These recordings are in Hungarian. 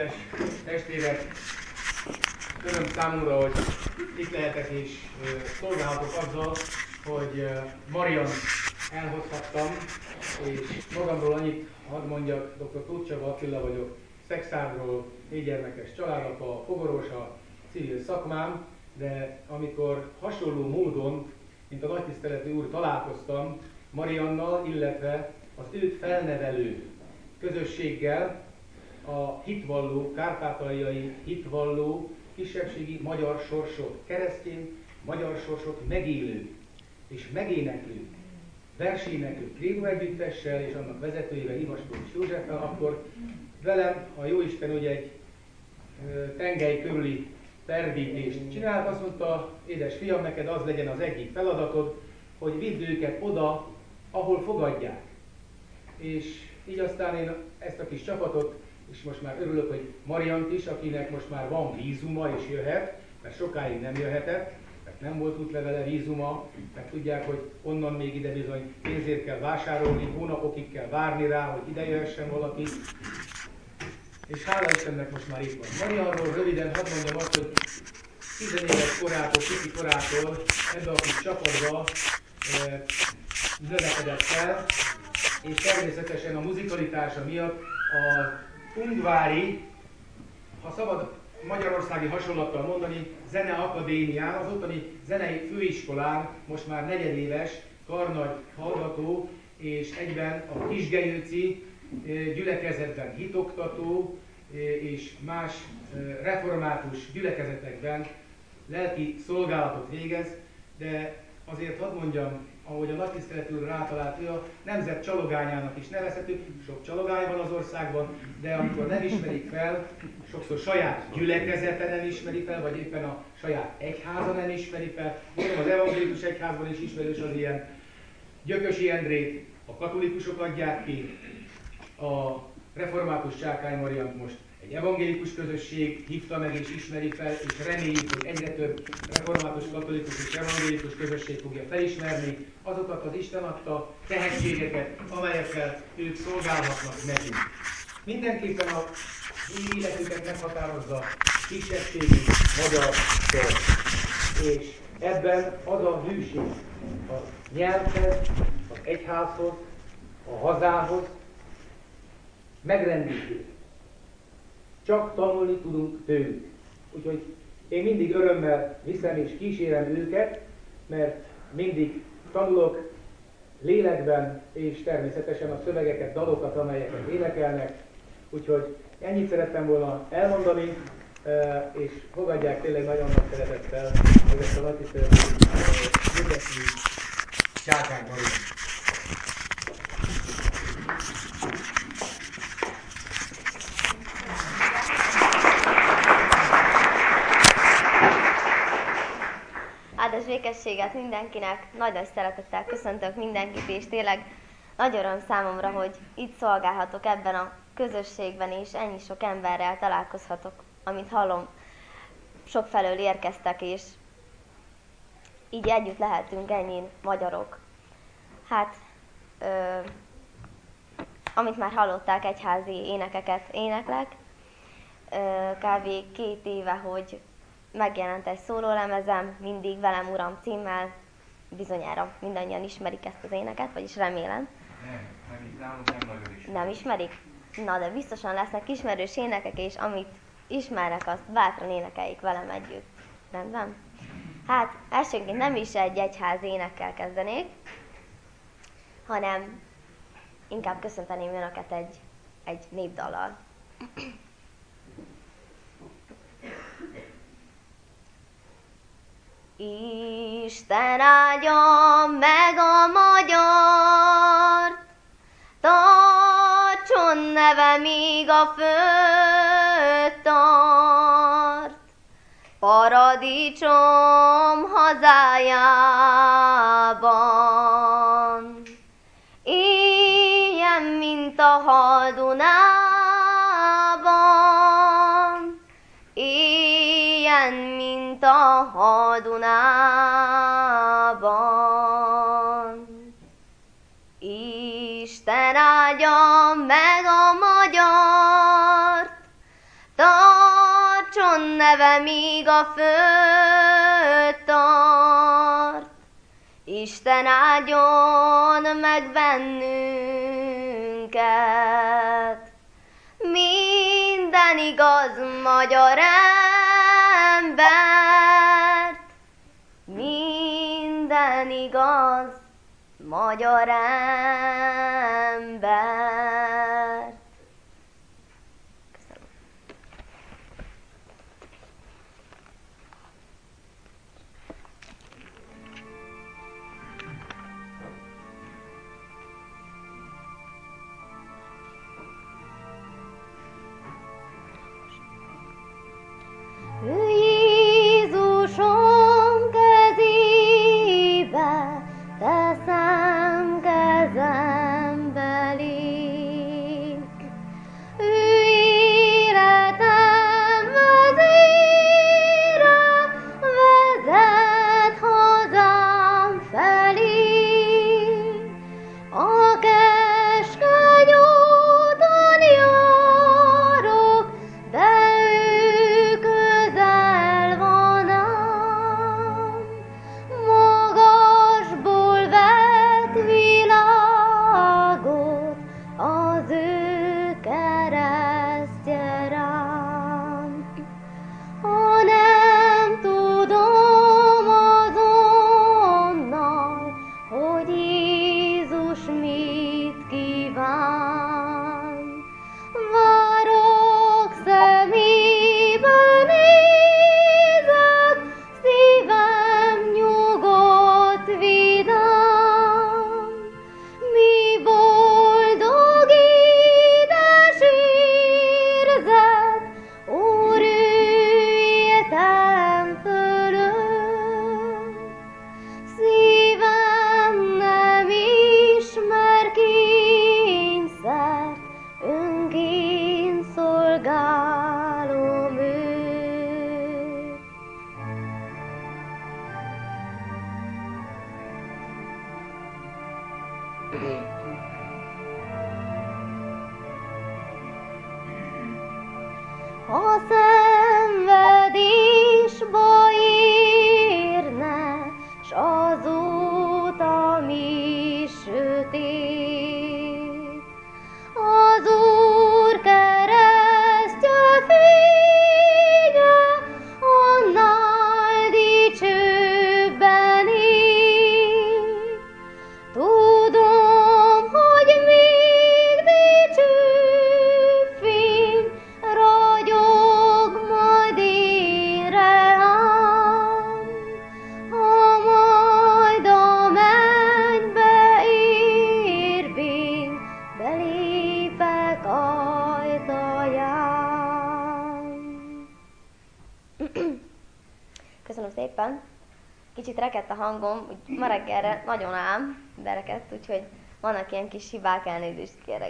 Kedves testvérek, öröm számomra, hogy itt lehetek és szolgálhatok azzal, hogy Mariant elhozhattam, és magamról annyit hadd mondjak, dr. Tóth Csaba Attila vagyok, Szexádról, 4 gyermekes családapa, fogorvos a civil szakmám, de amikor hasonló módon, mint a nagytiszteletű úr találkoztam Mariannal, illetve az őt felnevelő közösséggel, a hitvalló, kárpátaljai hitvalló, kisebbségi magyar sorsot, keresztény magyar sorsot megélő és megéneklő verséneklő Krédó együttessel és annak vezetőjével, Ivaskovich Józseffel, akkor velem a Jóisten ugye egy tengely körüli ferdítést csinált, azt mondta, édes fiam, neked az legyen az egyik feladatod, hogy vidd őket oda, ahol fogadják. És így aztán én ezt a kis csapatot, és most már örülök, hogy Mariant is, akinek most már van vízuma és jöhet, mert sokáig nem jöhetett, mert nem volt útlevele, vízuma, mert tudják, hogy onnan még ide bizony pénzért kell vásárolni, hónapokig kell várni rá, hogy ide jöhessen valaki. És hála Istennek most már itt van. Marianról röviden hadd mondjam azt, hogy 10 éves korától, kicsi korától ebbe a kis csapatba növekedett fel, és természetesen a muzikalitása miatt a Ungvári, ha szabad magyarországi hasonlattal mondani, Zeneakadémián, az ottani zenei főiskolán most már negyedéves karnagy hallgató, és egyben a Kisgenyőci gyülekezetben hitoktató, és más református gyülekezetekben lelki szolgálatot végez, de azért hadd mondjam, ahogy a nagytiszteletű úr rátalált, ő a nemzet csalogányának is nevezhető, sok csalogány van az országban, de amikor nem ismerik fel, sokszor saját gyülekezete nem ismeri fel, vagy éppen a saját egyháza nem ismeri fel. Mondom, az evangélikus egyházban is ismerős az ilyen Gyökösi Endrét, a katolikusok adják ki, a református Csákány Mariant most egy evangélikus közösség hívta meg és ismeri fel, és reméljük, hogy egyre több református, katolikus és evangélikus közösség fogja felismerni azokat az Isten adta tehetségeket, amelyekkel ők szolgálhatnak nekünk. Mindenképpen a mi életüket meghatározza kisebbségi magyar szor. És ebben az a hűség a nyelvhez, az egyházhoz, a hazához megrendítő. Csak tanulni tudunk tőlük. Úgyhogy én mindig örömmel viszem és kísérem őket, mert mindig tanulok lélekben, és természetesen a szövegeket, dalokat, amelyeket énekelnek. Úgyhogy ennyit szerettem volna elmondani, és fogadják tényleg nagyon nagy szeretettel, hogy ezt a nagytiszteletű Gyökösi Csákány Mariant. Áldás békességet mindenkinek, nagy szeretettel köszöntök mindenkit, és tényleg nagy öröm számomra, hogy itt szolgálhatok ebben a közösségben, és ennyi sok emberrel találkozhatok, amit hallom, sokfelől érkeztek, és így együtt lehetünk ennyin magyarok. Hát, amit már hallották, egyházi énekeket éneklek, kb. 2 éve, hogy megjelent egy szólólemezem, Mindig velem Uram címmel, bizonyára mindannyian ismerik ezt az éneket, vagyis remélem. Nem ismerik? Na, de biztosan lesznek ismerős énekek, és amit ismernek, azt bátran énekeljék velem együtt. Rendben? Hát, elsőként nem is egy egyházi énekkel kezdenék, hanem inkább köszönteném önöket egy népdallal. Isten áldja meg a magyart, tartson neve, míg a föld tart, paradicsom hazájában. Éljen, mint a Haldunában, éljen, mint a Haldunában. Isten áldja meg a magyart, tartson neve, míg a föld tart. Isten áldjon meg bennünket, minden igaz magyar embert, minden igaz magyar embert. Köszönöm. Jézusom kezébe teszem kezembe légy. Ő életem vezére, vezet hazám felé. A keskeny úton járok, de ő közel van ám. Magasból vett világot az ő keresztje rám. Ha nem tudom azonnal, hogy Jézus mit kíván, várok szemébe nézek, szívem nyugodt, vidám. Mi boldog édes érzet, Úr, ő éltem fölött. Szívem nem ismer kényszert, önként szolgálom őt. Ha szenvedésbe érne, s az utam is sötét, az Úr keresztje fénye annál dicsőbben él. Tudom, hogy még dicsőbb fény ragyog majd én rám, ha majd a mennybe érvén belépek ajtaján. Köszönöm szépen! Kicsit rekedt a hangom, úgy ma reggelre nagyon ám, de rekedt, úgyhogy vannak ilyen kis hibák, elnézést kérek.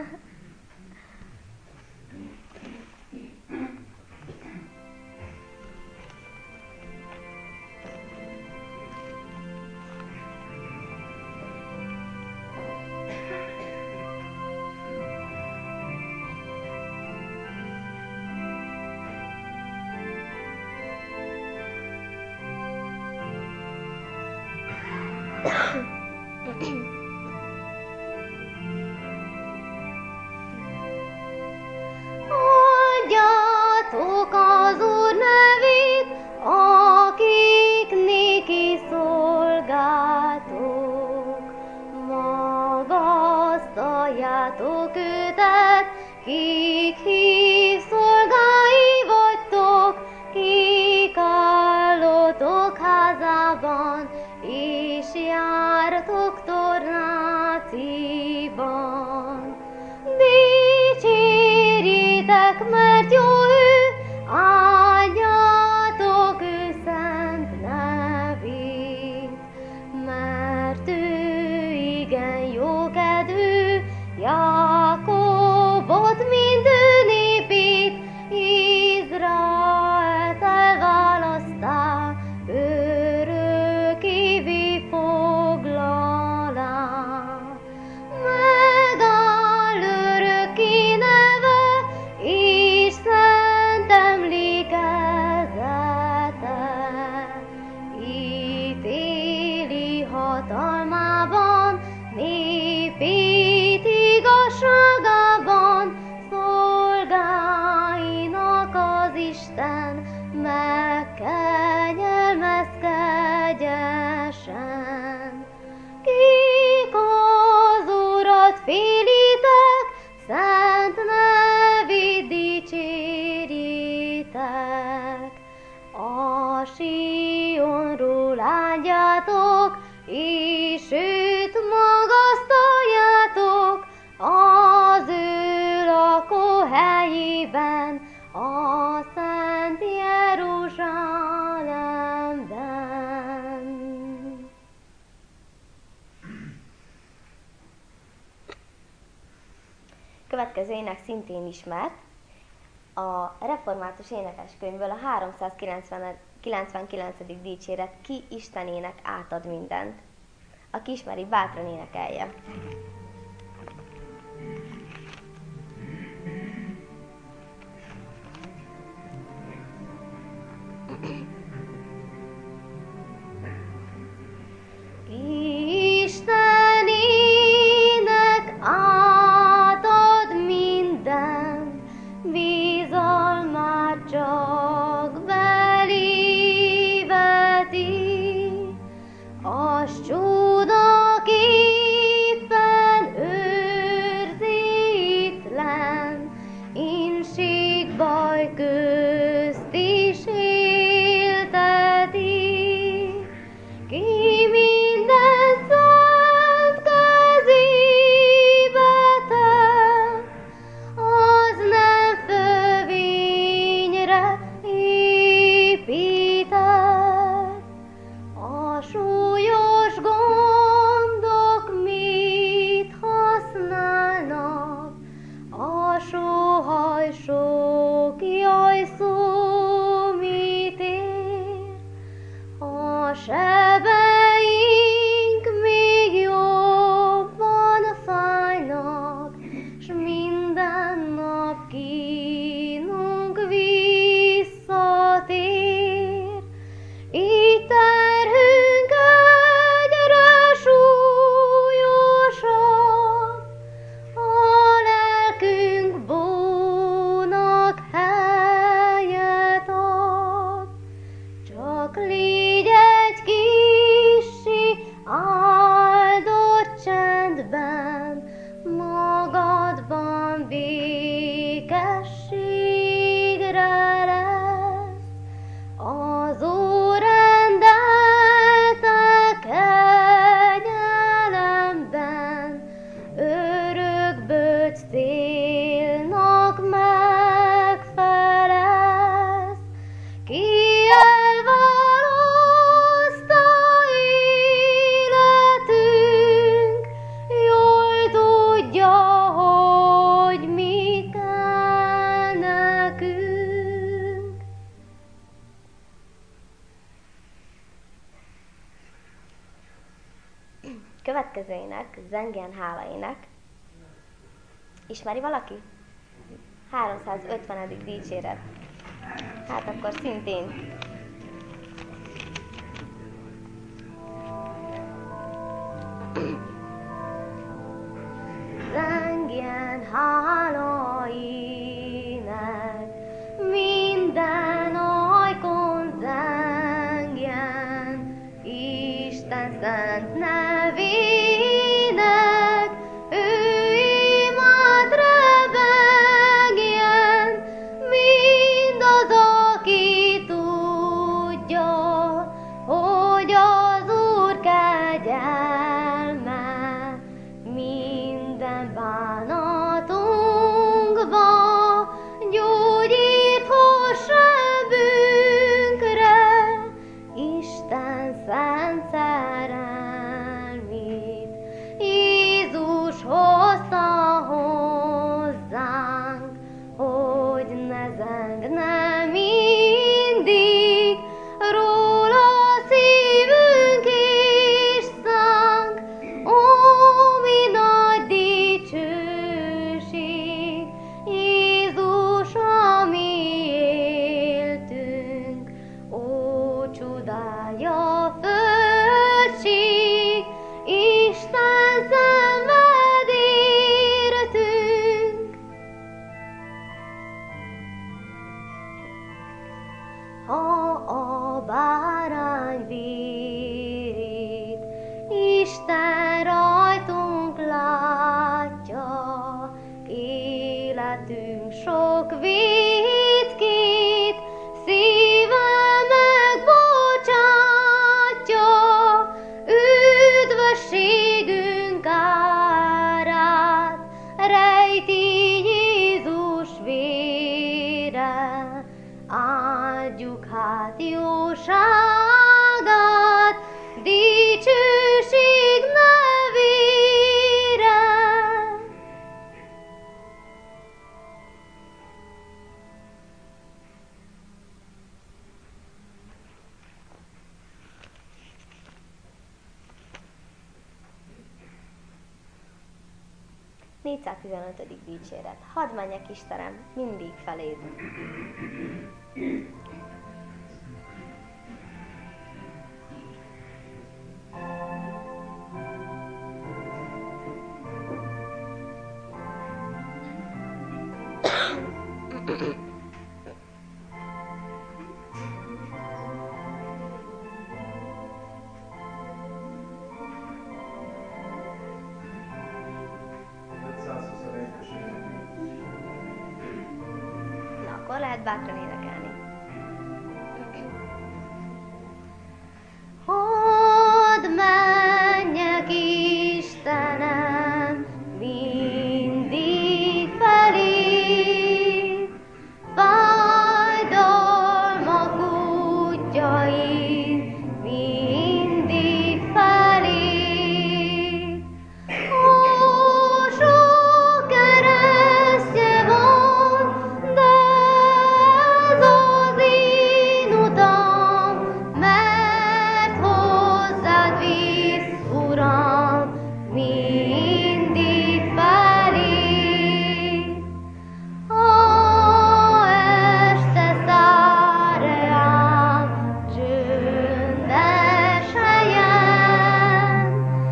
Adjátok az Úr nevét, akik néki szolgáltok. Magasztaljátok őtet, kik hív szolgái vagytok, kik állottok házában, és jártok tornáciban. Dicsérjétek, mert jó ő, áldjátok ő szent nevét, mert ő igen jókedvű, Jákobot mind ő népét, Izraelt elválasztá, örökkévé foglalá. Megáll örökké neve, és teljesen. Kik az Urat félitek, szent nevét dicsérjétek. A Sionról áldjátok, és őt magasztaljátok, az ő lakóhelyében, a Szent Jeruzsálemben. Következő ének szintén ismert, a református énekeskönyvből a 399. dicséret, ki Istenének átad mindent. Aki ismeri, bátran énekelje. Istenének átad mindent, bizalmát csak belé veti, az csodaképpen őrzítlen, inség baj közt is élteti. Ki minden szent kezébe tett, az nem fövényre épített. A súlyos gondok mit használnak, a sóhaj sok jaj szó mit ér? A sebeink még jobban fájnak, s minden nap kínunk visszatér. Így terhünk egyre súlyosabb, a lelkünk bónak helyet ad. Csak légy egy kissé áldott csendben, magadban békességre lesz. Az Úr rendelte kegyelemben, örökböcs célnak megfelelsz. Ki elválaszta életünk, jól tudja, hogy mi kell nekünk. Következő ének, Zengjen hála ének. Ismeri valaki? 350. dicséret. Hát akkor szintén. Zengjen hála ének, minden ajkon zengjen, Isten szent nevének, ő imád rebegjen, mindaz, aki tudja, hogy az Úr kegyelme minden bánatunkba gyógyít hoz sebünkre, Isten szent szerelmét Jézus hozta hozzánk, hogy ne zengne mindig róla szívünk és szánk. Ó, mi nagy dicsőség, Jézus, a mi éltünk, ó, csodája földség, Isten szenved értünk. Ha a bárány vérét adjuk hát jóságát, dicsőség nevére. Négyszáztizenötödik dicséret. Hadd menjek, Istenem, mindig feléd. Na, akkor lehet bátran énekelni. Hadd menjek, Istenem, mindig feléd, fájdalmak útjain mindig feléd. Ó, sok keresztje van, de ez az én utam, mert hozzád visz, Uram, mindig feléd. Ha este száll rám csöndes helyen,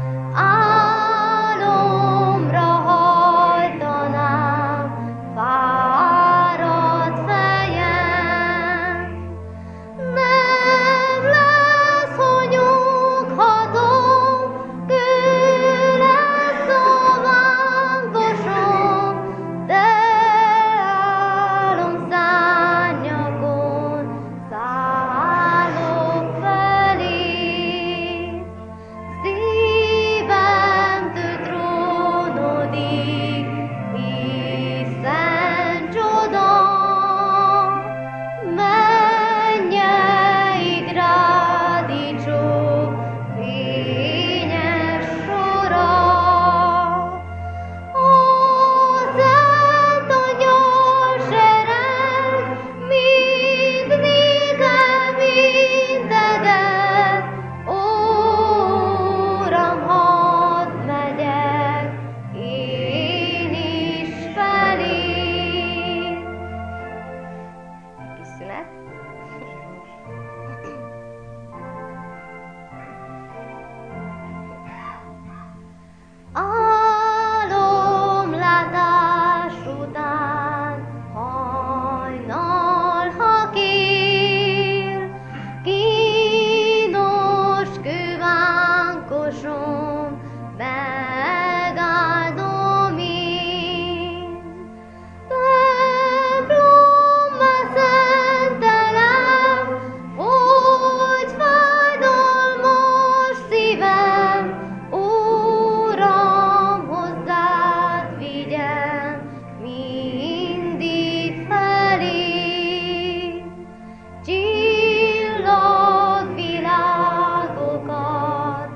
álomra hajtanám fáradt fejem. Nem lesz, hogy nyughatom, kő lesz a vánkosom, de álomszárnyakon szállok feléd. Szívemtől trónodig hiszen csoda, mennyei grádítsó fényes sora. A Szent Angyal sereg mind nékem integet, Uram, hadd megyek én is feléd. Kis szünet. Álomlátás után hajnal, ha kér, kínos kővánkosom, megáldom én. Templommá szentelem, hogy fájdalmas szívem, Uram, hozzád vigyem mindig feléd. Csillagvilágokat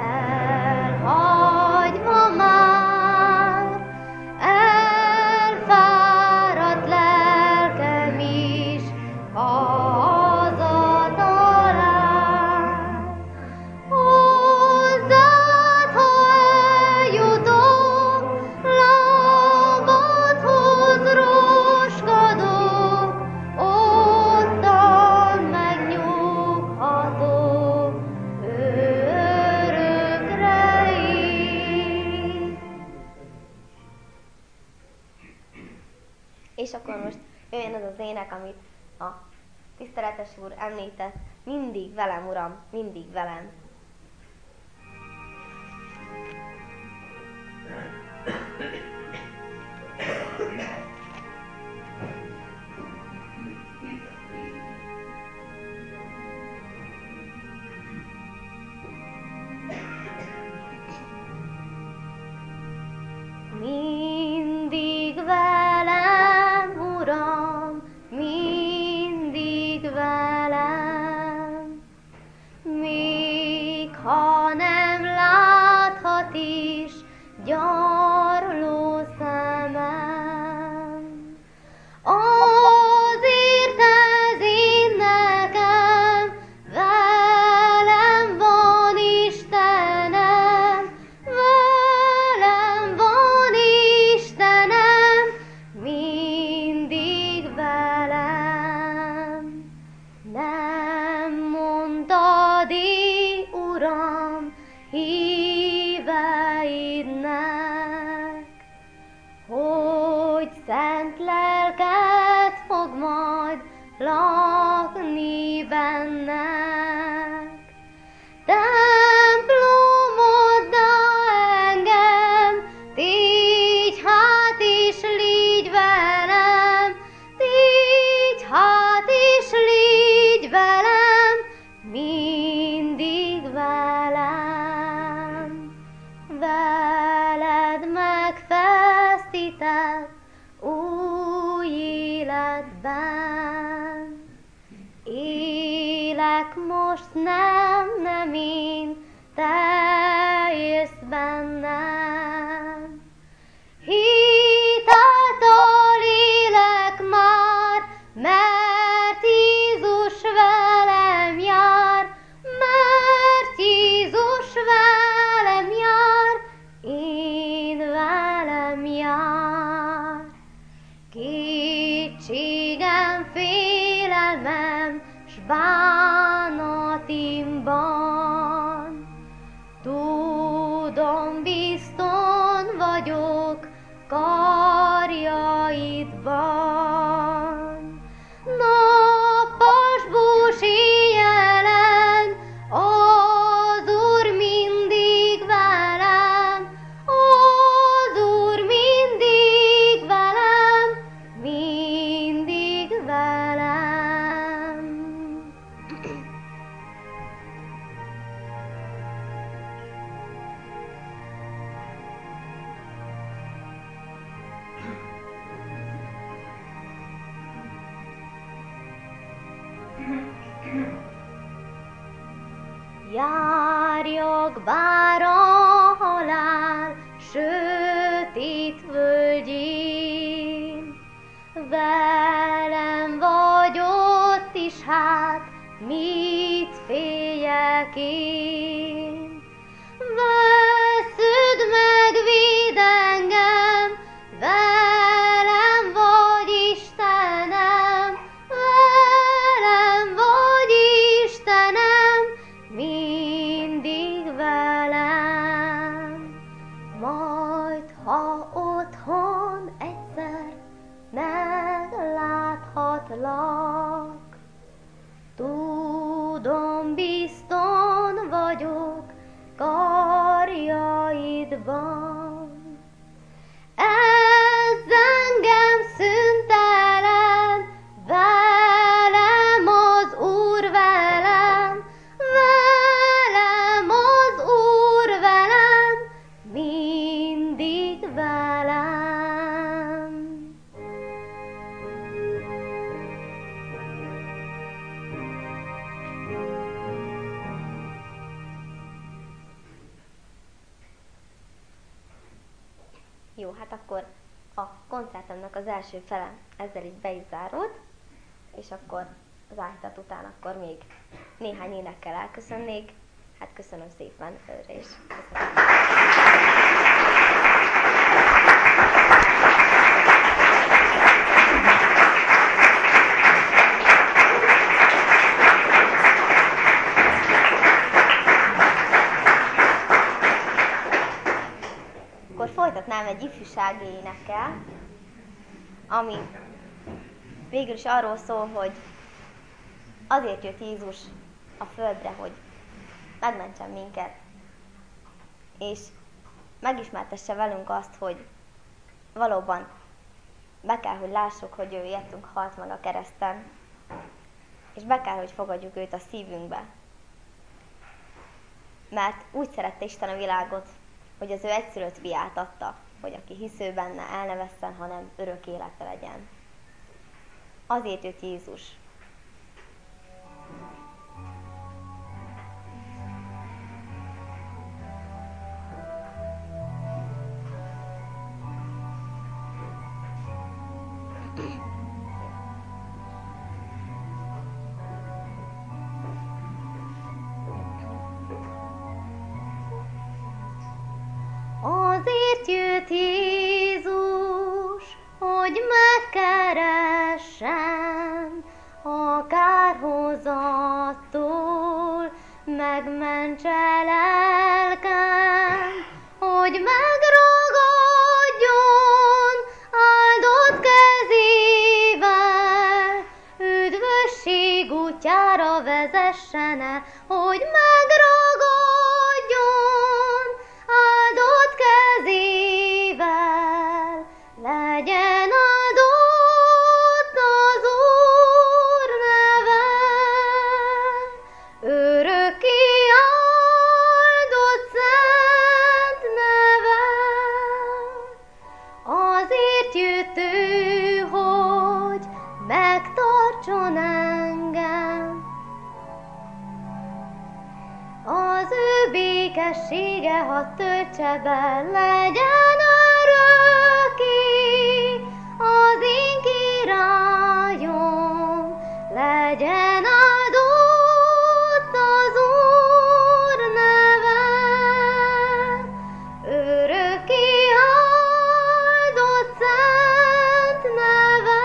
elhagyva már, elfáradt lelkem is hazatalál. Hozzád, ha eljutok, lábadhoz roskadok, ottan megnyughatok örökre így. És akkor most jöjjön az az ének, amit a tiszteletes úr említett, mindig velem, Uram, mindig velem. Mindig velem, Uram, mindig velem. lakni bennek. Templomoddá engem, tégy hát és légy velem, tégy hát és légy velem, mindig velem. Veled megfesztített új életben. Élek most nem én, te élsz bennem. Hit által élek már, mert Jézus velem jár, mert Jézus velem jár, én velem jár. Kétségem, félelmem, s bánatimban, tudom, bizton vagyok karjaidban. Nappasbós éjjelen az Úr mindig velem, az Úr mindig velem, mindig velem. Járjak bár a halál sötét völgyén, velem vagy ott is, hát mit féljek én? Veszed meg, véd engem, velem vagy Istenem, velem vagy Istenem, mindig velem. Majd, ha otthon egyszer megláthatlak, tudom, bizton vagyok karjaidban. Ez engem szüntelen, velem az Úr velem, velem az Úr velem, mindig velem. Jó, hát akkor a koncertemnek az első fele ezzel így be is zárult, és akkor az áhítat után akkor még néhány énekkel elköszönnék. Hát köszönöm szépen őre is. Köszönöm. Akkor folytatnám egy ifjúsági énekkel, ami végül is arról szól, hogy azért jött Jézus a földre, hogy megmentsen minket, és megismertesse velünk azt, hogy valóban be kell, hogy lássuk, hogy ő értünk halt meg a kereszten, és be kell, hogy fogadjuk őt a szívünkbe. Mert úgy szerette Isten a világot, hogy az ő egyszülött fiát adta, hogy aki hisz ő benne, el ne vesszen, hanem örök élete legyen. Azért jött Jézus. Azért jött Jézus, hogy megkeressen a kárhozattól, megmentse lelkem, hogy megragadjon áldott kezével, üdvözítse útjára vezessen el, hogy megragadjon áldott kezével. Legyen áldott az Úr neve, örökké áldott szent neve. Azért jött ő, hogy megtartson engem. Az ő békessége, ha töltse be, legyen örökké az én királyom. Legyen áldott az Úr neve, örökké áldott szent neve.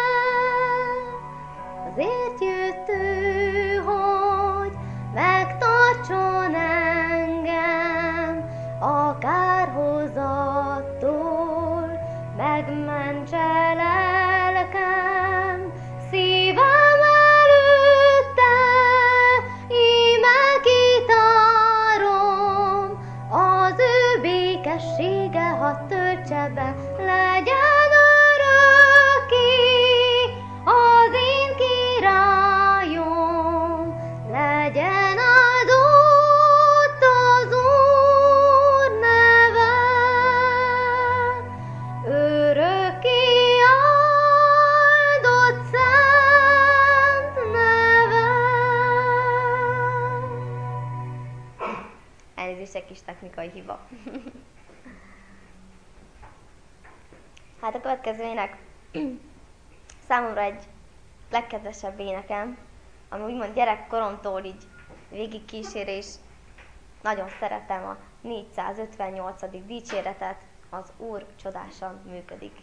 Azért jött ő, hogy megtartson engem a kárhozattól, megmentse lelkem, szívem előtte, íme kitárom. Az ő békessége, ha töltse be, legyen örökké az én királyom. Legyen áldott az Úr neve, örökké áldott szent neve. Elnézést, egy kis technikai hiba. Hát a következő ének számomra egy legkedvesebb énekem, ami úgymond gyerekkoromtól így végig kísér, és nagyon szeretem a 458. dicséretet, az Úr csodásan működik.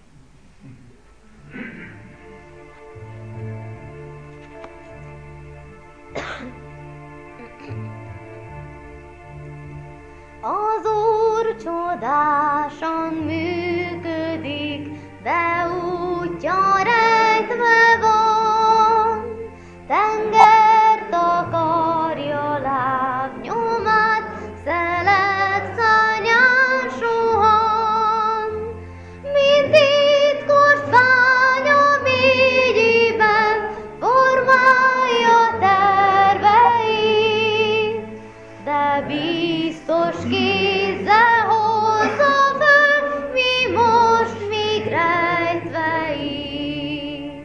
Az Úr csodásan működik, de útja rejtve van. Tengert akarja lábnyomát, szelet szárnyán suhan. Mint titkos bánya mélyében formálja terveit, de biztos kézzel hozza föl, mi most még rejtve itt.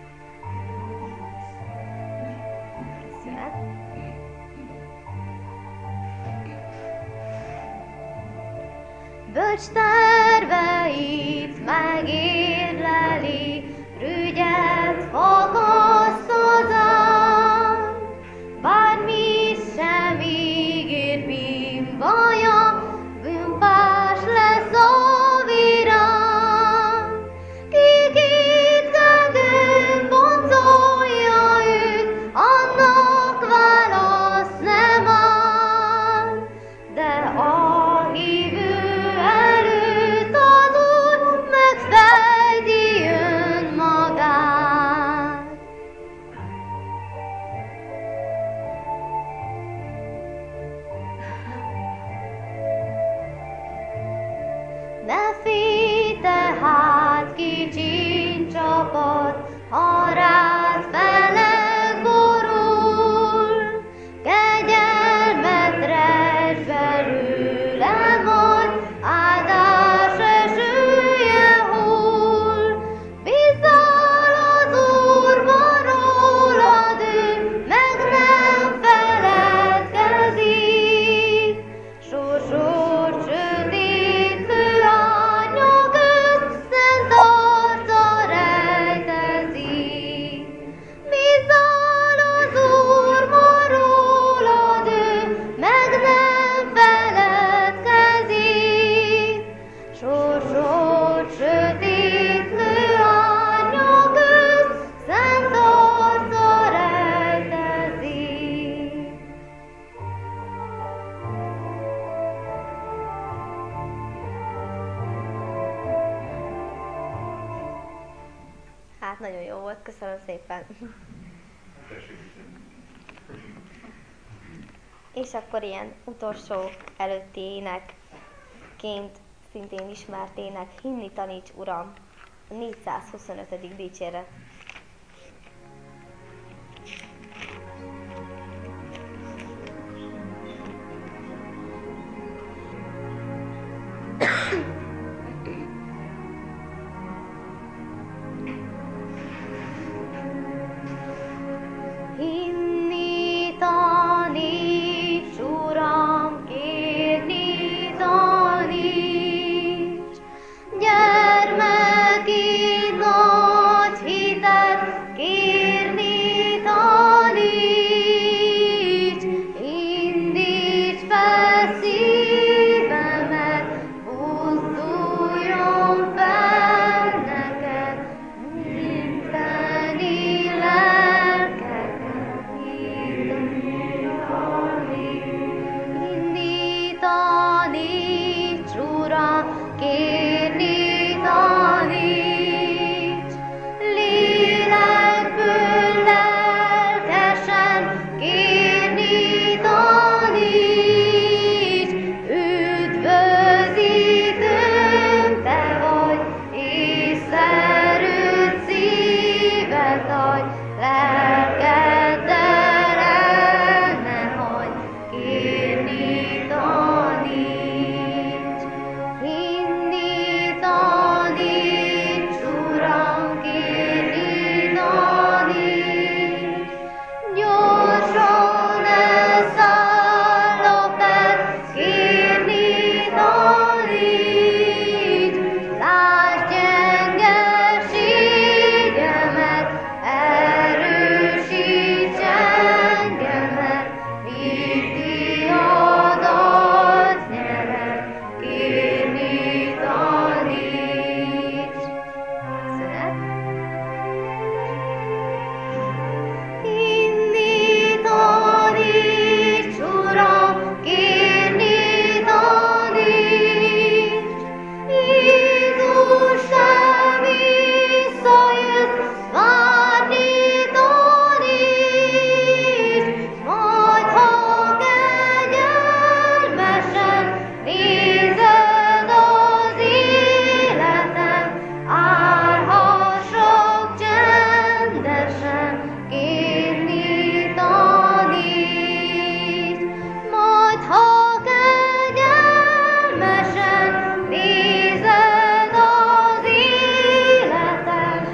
Bölcs terveit megérleli, rügyet fakaszt az ám, bármi sem ígér bűnbaja, bűnpás lesz a virám. Ki kétkedőn boncolja őt, annak válasz nem áll, de a hívő előtt az Úr megfejti önmagát. Ne félj tehát, kicsi csapat, ha rád felek borul, kegyelmet rejts belőle, majd áldás esője hull. Bízzál az Úrban, rólad ő meg nem feledkezik, sorsod sötétlő árnyak szent arca rejtezik. Bízzál az Úrban, rólad ő meg nem feledkezik, sorsod sötétlő árnyak szent arca rejtezik. Hát nagyon jó volt, köszönöm szépen. És akkor ilyen utolsó előtti énekként szintén ismert ének, Hinni taníts, Uram, a 425. dicséret. Hinni taníts, Uram, kérni taníts, gyermeki nagy hitet kérni taníts, indíts fel szívemet, buzduljon fel neked, mindeni lelkeket taníts, Uram, kérni taníts, lélekből lelkesen kérni taníts, üdvözítőm te vagy, észszerű szívet adj, lelkeddel el ne hagyd, kérni taníts, hinni taníts, Uram, kérni taníts, gyorsan elszállok el, kérni taníts, lásd gyengeségemet, erősíts engemet, mit diadalsz nyerek, kérni taníts. Szünet. Hinni taníts, Uram, kérni taníts, Jézus te visszajössz, várni taníts, majd ha kegyelmesen nézed az életem, állhassak csendesen, kérni taníts, majd ha kegyelmesen nézed az életem,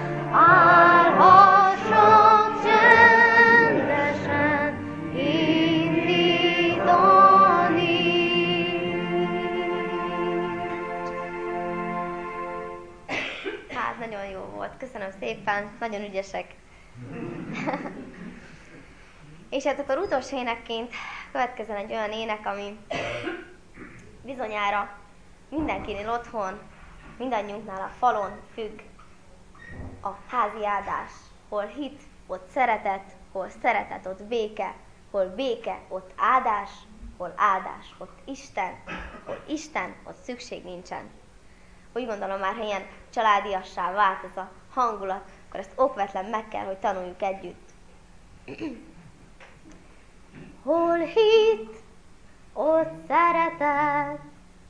állhassak csendesen, hinni taníts. Hát nagyon jó volt, köszönöm szépen, nagyon ügyesek. És hát akkor utolsó énekként következzen egy olyan ének, ami bizonyára mindenkinél otthon, mindannyiunknál a falon függ, a házi áldás. Hol hit, ott szeretet, ott béke, hol béke, ott áldás, hol áldás, ott Isten, hol Isten, ott szükség nincsen. Úgy gondolom már, ha ilyen családiassá vált ez a hangulat, akkor ezt okvetlen meg kell, hogy tanuljuk együtt. Hol hit, ott szeretet,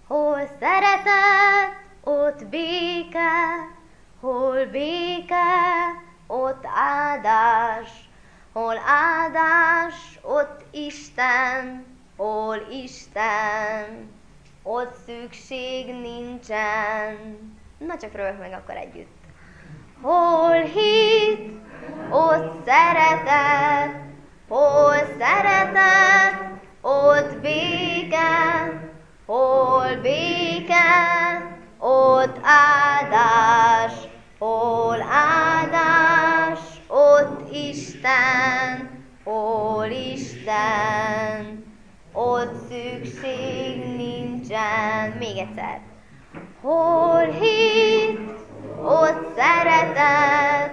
ott béke, hol béke, ott áldás, hol áldás, ott Isten, hol Isten, ott szükség nincsen. Na csak rövök meg akkor együtt. Hol hit, ott szeretet, ott béke, hol béke, ott áldás, hol áldás, ott Isten, hol Isten, ott szükség nincsen. Még egyszer. Hol hit, ott szeretet,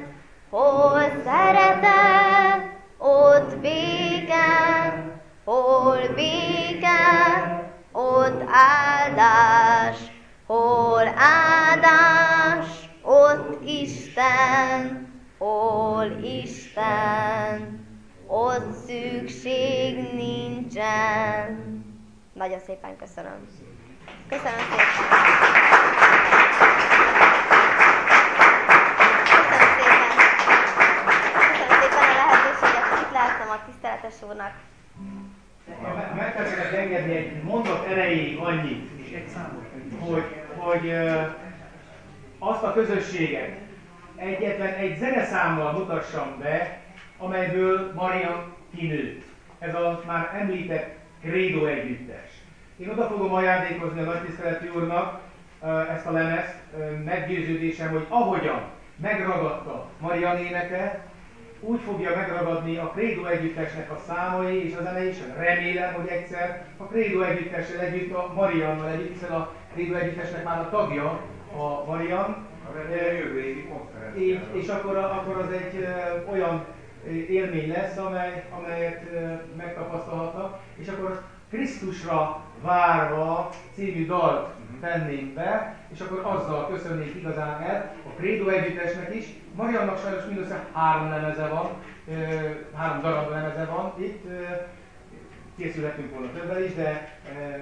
ott béke, hol béke, ott áldás, hol áldás, ott Isten, hol Isten, ott szükség nincsen. Nagyon szépen köszönöm. Köszönöm szépen. Köszönöm szépen a lehetőséget, hogy itt láttam a tiszteletes úrnak. Megteszek engedni egy mondat erejéig annyit, hogy azt a közösséget egyetlen egy zeneszámmal mutassam be, amelyből Marian kinőtt. Ez a már említett Credo együttes. Én oda fogom ajándékozni a nagytiszteletű úrnak ezt a lemezt, meggyőződésem, hogy ahogyan megragadta Marian éneke, úgy fogja megragadni a Credo együttesnek a számai és a zene is. Remélem, hogy egyszer a Credo együttessel együtt, a Mariannal együtt, hiszen a Credo együttesnek már a tagja a Marian. És akkor az egy olyan élmény lesz, amelyet megtapasztalhatnak, és akkor Krisztusra várva című dalt tennénk be, és akkor azzal köszönnék igazán el a Credo együttesnek is. Mariannak sajnos mindössze 3 lemeze van, 3 darab lemeze van itt, készülhetünk volna többel is, de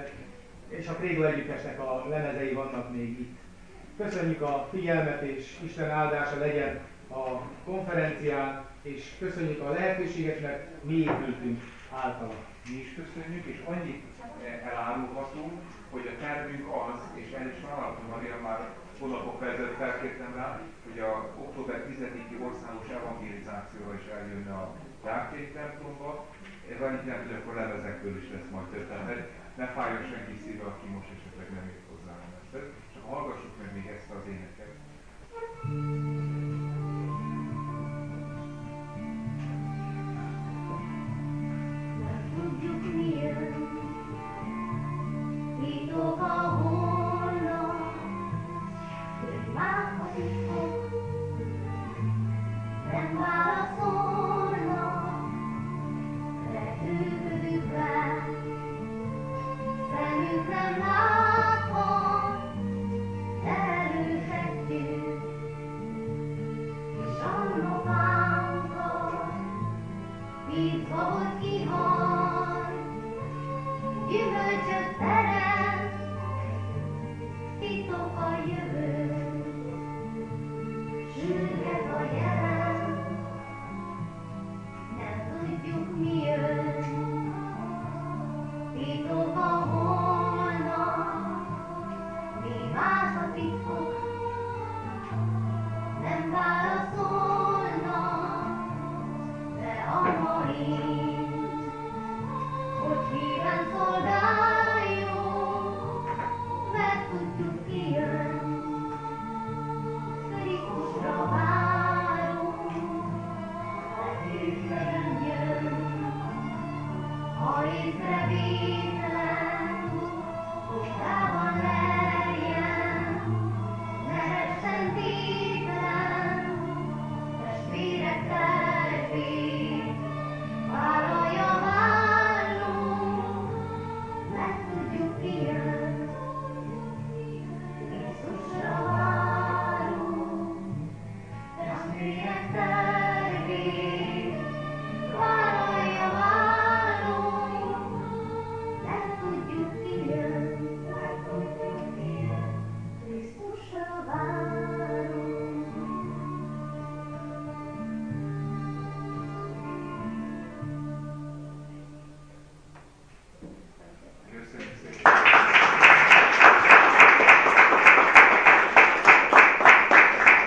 és a Credo együttesnek a lemezei vannak még itt. Köszönjük a figyelmet, és Isten áldása legyen a konferencián, és köszönjük a lehetőséget, mert mi épültünk általa. Mi is köszönjük, és annyit elárulhatunk, hogy a tervünk az, és el is vállaltam, Maria már hónapokkal ezelőtt felkértem rá, hogy a október 10-i országos evangelizációra is eljönne a Játék templomba. Ez annyit jelent, hogy akkor lemezekből is lesz majd több. Tehát ne fájjon senki szíve, aki most esetleg nem ért hozzá a lemezhez. Csak hallgassuk meg még ezt az éneket. Észrevétel